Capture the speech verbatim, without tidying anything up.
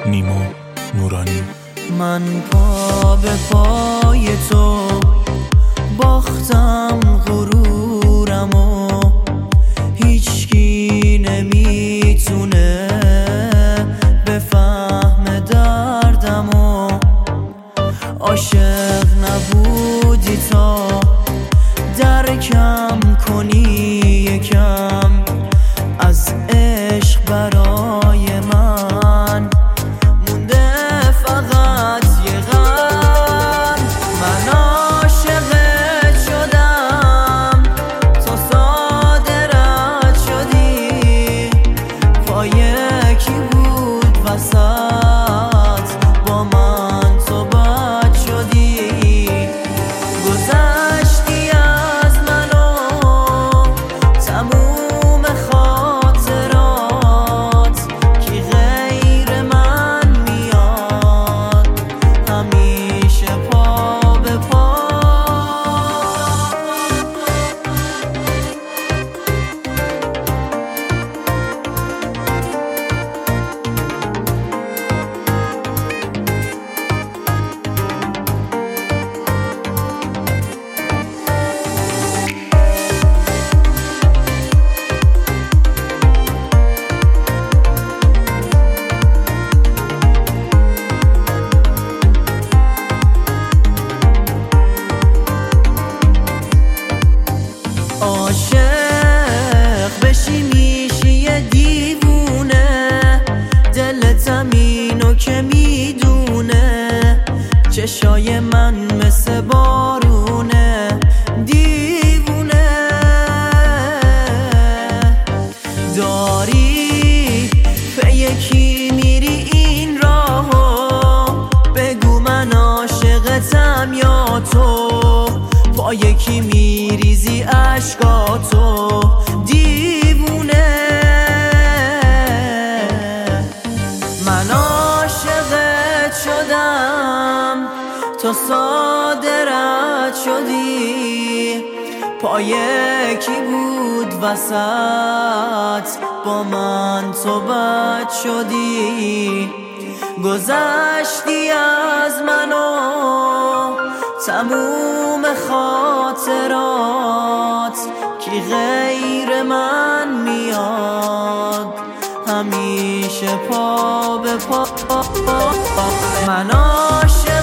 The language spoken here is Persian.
نیما نورانی. من پا به پای تو باختم غرورمو، هیچکی نمیتونه بفهم دردمو. عاشق نبودی تا درکم کنی یکم از عشق برای من مونده فقط یه غم. من عاشقت شدم تا ساده رد شدی، پای کی بود وسط با من تو بد شدی. گذشتی از منو تموم خاطرات، کی غیر من میاد همیشه پا به پا. عاشق بشی میشی یه دیوونه، دلت همینو که میدونه. چشای من مثل بارونه دیوونه، داری به یکی میری این راهو، بگو من عاشقتم یا تو. با یکی میریزی عشقاتو دیوونه. من عاشقت شدم تا ساده رد شدی، پای کی بود وسط با من تو بد شدی. گذشتی از منو تموم خاطرات، کی غیر من میاد همیشه پا به پا. من عاشق